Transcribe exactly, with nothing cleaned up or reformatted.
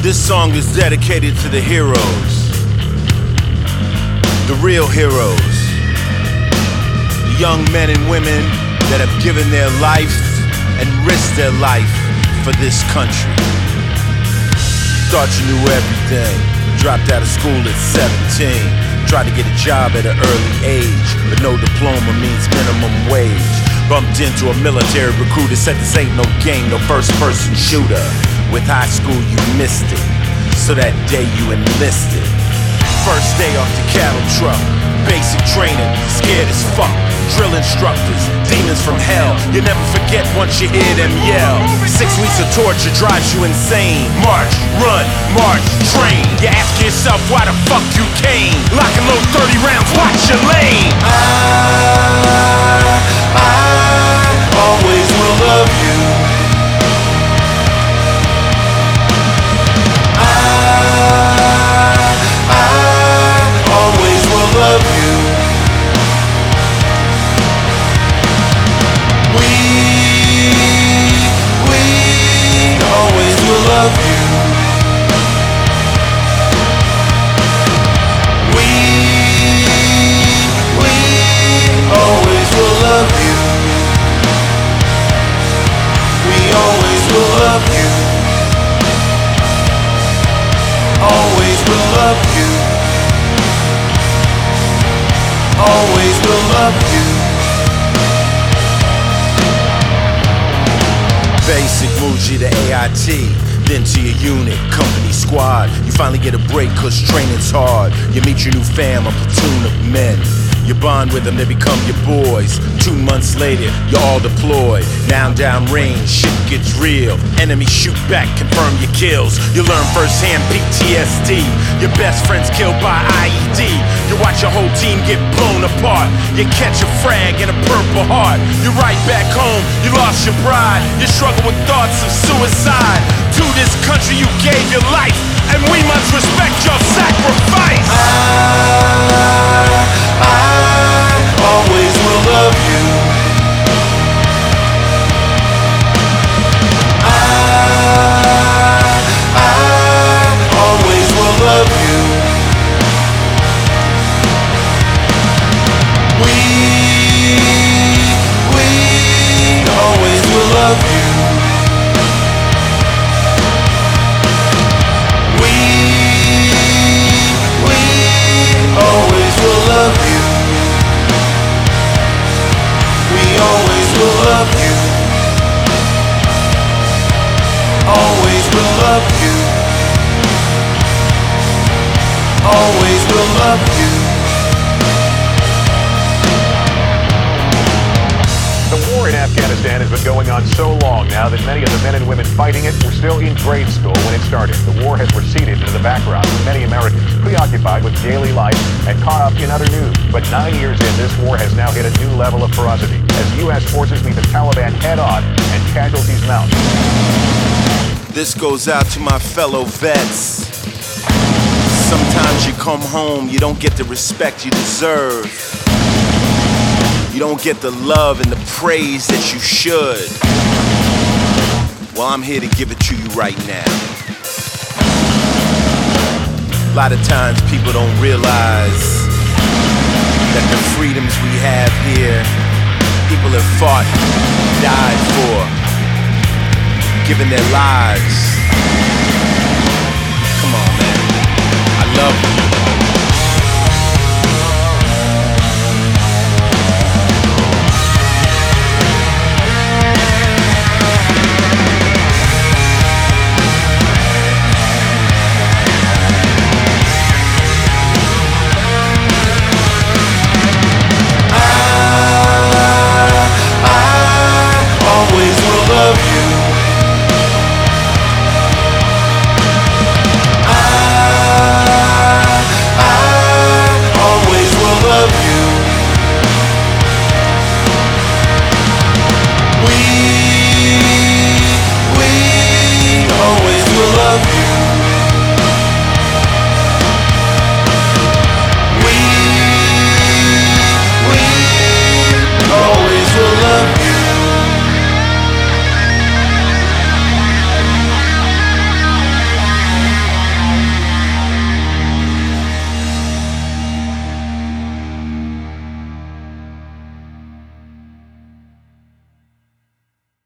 This song is dedicated to the heroes, the real heroes, the young men and women that have given their life and risked their life for this country. Thought you knew everything, dropped out of school at seventeen, tried to get a job at an early age, but no diploma means minimum wage. Bumped into a military recruiter, said this ain't no game, no first person shooter. With high school you missed it, so that day you enlisted. First day off the cattle truck, basic training, scared as fuck. Drill instructors, demons from hell, you never forget once you hear them yell. Six weeks of torture drives you insane. March, run, march, train. You ask yourself why the fuck you came. Lock and load thirty rounds, watch your lane. I, I always will love you. Love you. We, we always will love you. We, we always will love you. We always will love you. Always will love you. Always will love you. Basic moves you to A I T, then to your unit, company, squad. You finally get a break cause training's hard. You meet your new fam, a platoon of men. You bond with them, they become your boys. Two months later, you're all deployed. Now down range, shit gets real. Enemies shoot back, confirm your kills. You learn firsthand P T S D. Your best friend's killed by I E D. You watch your whole team get blown apart. You catch a frag in a purple heart. You're right back home, you lost your pride. You struggle with thoughts of suicide. To this country you gave your life, and we must respect your sacrifice. I, I always will love you. I, I always will love you. We, we always will love you. We, we always will love you. We always will love you. Always will love you. Always will love you. The war in Afghanistan has been going on so long now that many of the men and women fighting it were still in grade school when it started. The war has receded into the background with many Americans preoccupied with daily life and caught up in other news. But nine years in, this war has now hit a new level of ferocity as U S forces meet the Taliban head-on and casualties mount. This goes out to my fellow vets. Sometimes you come home, you don't get the respect you deserve. You don't get the love and the praise that you should. Well, I'm here to give it to you right now. A lot of times people don't realize that the freedoms we have here, people have fought, died for, given their lives.